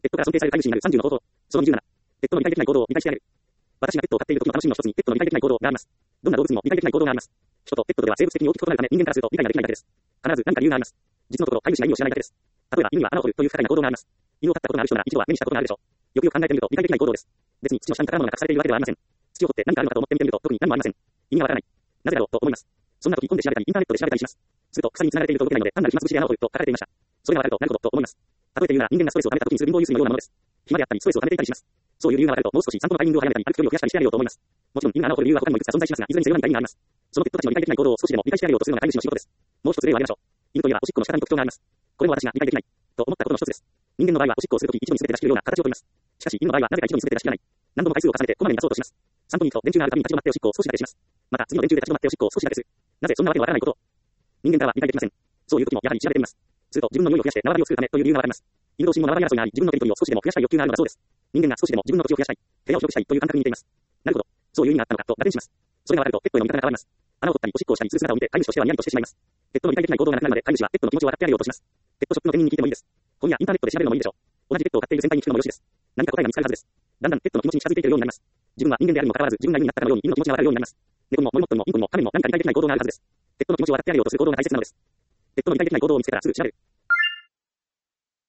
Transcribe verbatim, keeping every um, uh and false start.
ペットから尊敬される飼い主になるさんじゅうの方法。そのにじゅうなな。ペットの理解できない行動を理解してあげる。私がペットを飼っている時の楽しみの一つに、ペットの理解できない行動があります。どんな動物にも理解できない行動があります。人とペットとでは生物的に大きく異なるため、人間からすると理解ができないだけです。必ず何か理由があります。実のところ、飼い主が意味を知らないだけです。例えば、犬には穴を掘るという不可解な行動があります。犬を飼ったことがある人なら一度は目にしたことがあるでしょう。よくよく考えてみると理解できない行動です。別に土の下に宝物が隠されているわけではありません。土を掘って何かあるのかと思って見てみると特に何もありません。意味がわからない。なぜだろうと思います。そんな時本で調べたりインターネットで調べたりします。すると鎖に繋がれていると動けないので単なる暇つぶしで穴を掘ると書かれていました。それがわかるとなるほどと思います。例えて言うなら人間がストレスを溜めた時にする貧乏ゆすりのようなものです。暇であったりストレスを溜めていたりします。そういう理由がわかるともう少し散歩のタイミングを早めたり歩く距離を増やしたりしてあげようと思います。もちろん犬が穴を掘る理由は他にもいくつか存在しますが、いずれにせよ何か意味があります。そのペットたちの理解できない行動を少しでも理解してあげようとするのが飼い主の仕事です。もう一つ例を挙げましょう。犬といえばおしっこの仕方に特徴があります。これも私が理解できないと思ったことの一つです。人間の場合はおしっこをするとき一度に全て出し切るような形をとります。しかし犬の場合はなぜか一度に全て出し切らない。何度も回数を重ねてこまめに出そうとします。散歩に行くと電柱があるたびに立ち止まっておしっこを少しだけします。また次の電柱で立ち止まっておしっこを少しだけする。なぜそんなわけのわからないことを人間からは理解できません。そういう時もやはり調べてみます。すると自分の匂いを増やして縄張りを作るためという理由がわかります。犬同士も縄張り争いがあり、自分のテリトリーを少しでも増やしたい欲求があるのだそうです。人間が少しでも自分の土地を増やしたい、部屋を広くしたいという感覚に似ています。なるほど、そういう意味があったのかと合点します。それがわかるとペットへの見方が変わります。穴を掘ったりおしっこをしたりする姿を見て飼い主としてはニヤリとしてしまいます。ペットの理解できない行動がなくなるので飼い主はペットの気持ちを分かってあげようとします。ペットショップの店員に聞いてもいいです。本やインターネットで調べるのもいいでしょう。同じペットを飼っている先輩に聞くのもよろしいです。何か答えが見つかるはずです。だんだんペットの気持ちに近づいているようになります。自分は人間であるにもかかわらず自分が犬になったかのように犬の気持ちがわかるようになります。猫もモルモットにもインコにも亀にも何か理解できない行動があるはずです。ペットの気持ちを分かってあげようとする行動が大切なのです。ペットの理解できない行動を見つけたらすぐ調べる。